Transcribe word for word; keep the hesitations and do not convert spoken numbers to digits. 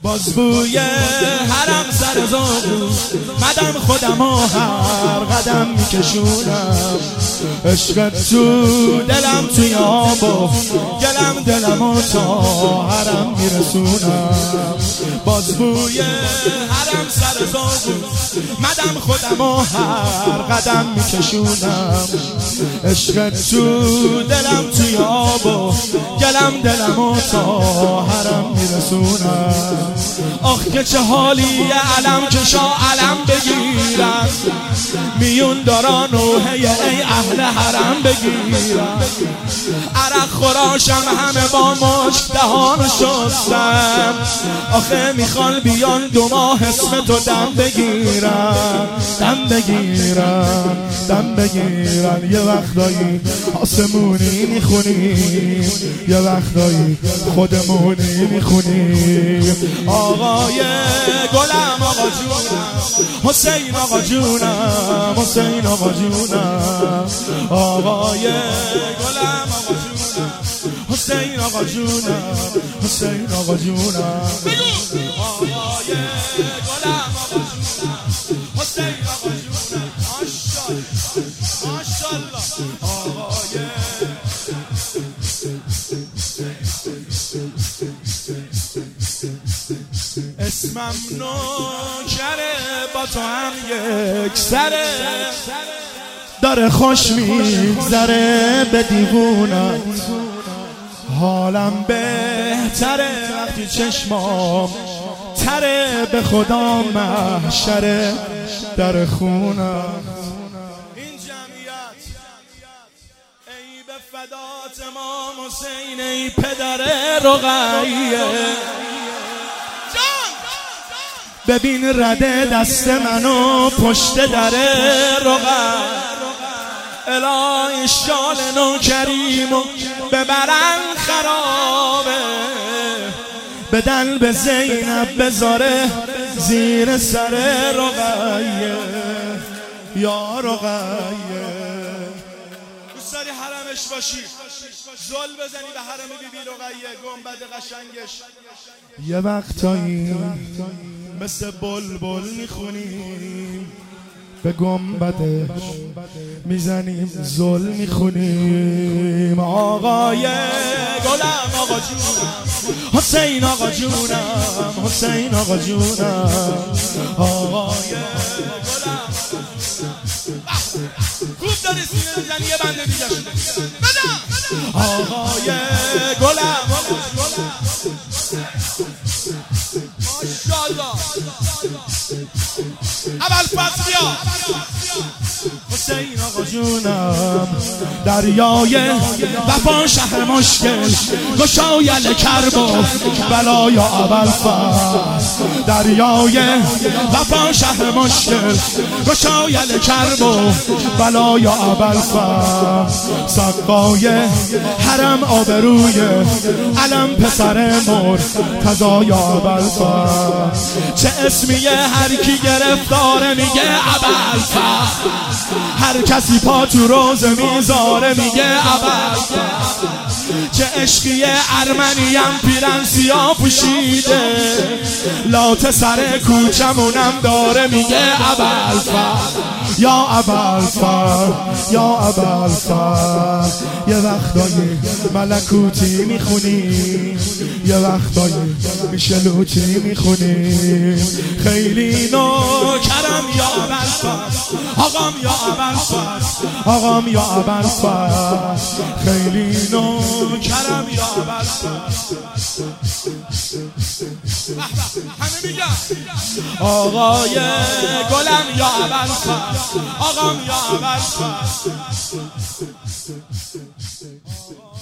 باز بوی حرم سر زاغو مدم خودمو هر قدم میکشونم، عشق تو دلم توی آب و گلم دلمو تا حرم میرسونم. باز بوی حرم سر زاغو مدم خودمو هر قدم میکشونم، عشق تو دلم توی آب و گلم دلمو تا حرم میرسونم. آخ که چه حالی علم کشا علم بگیرن، میون دارا نوحه ای اهل حرم بگیرن. عرق خوراشم همه با مشک دهانو شستم، آخه میخوان بیان دو ماه اسم تو دم بگیرن، دم بگیرن دم بگیرن. یه وقتایی آسمونی میخونیم، یه وقتایی خودمونی میخونیم. آقای گلم آقا جونم، حسین آقا جونم، حسین آقا جونم. آقای گلم آقا جونم، حسین آقا جونم، حسین آقا جونم. آقای گلم آقا جونم، حسین آقا جونم. ماشاءالله ماشاءالله. آقای اسمم نوکره با تو هم یک سره، داره خوش میگذره به دیوونم، حالم بهتره وقتی چشمام تره، به خدا محشره در خونم. این جمعیت ای به فدات امام حسین، ای پدر رقیه، ببین رده دست منو پشت در رقیه. الهی شال نو کریمو ببرن خرابه، بدن به زینب بذاره زیر سر رقیه، یا رقیه. دوست داری حرمش باشی، زل بزنی به حرم بی بی رقیه، گنبد قشنگش. یه وقتایی مثل بلبل میخونیم، به گنبدش میزنیم زل میخونیم. آقای گلم آقا جونم، حسین آقا جونم، حسین آقا جونم. آقای گلم خوب داری سینه میزنی، یه بنده دیگه شده بدم. آقای گلم ماشاءالله. اول فصل بیا حسین آقا جونم. دریای وفا شهر مشکل، گشایل کرب و بلای اول فصل. دریای وفا شهر مشکل، گشایل کرب و بلای اول فصل. سقای حرم آبروی علم پسر مرتضای اول فصل. چه اسمیه هر کی گرفتاره میگه اول فصل، هر کسی پا تو روز میذاره میگه اول فصل. چه عشقیه ارمنیم پیرن سیاه پوشیده، لات سر کوچمونم داره میگه اول فصل، یا اول فصل، یا اول فصل. یه وقتایی ملکوتی میخونیم، یه وقتایی میشلوتی میخونیم. خیلی نوکرم یا اول فصل، آقام یا اول فصل، آقام یا اول فصل. خیلی نوکرم یا اول فصل. همه میگن آقای گلم یا اول فصل، آقام یا اول فصل.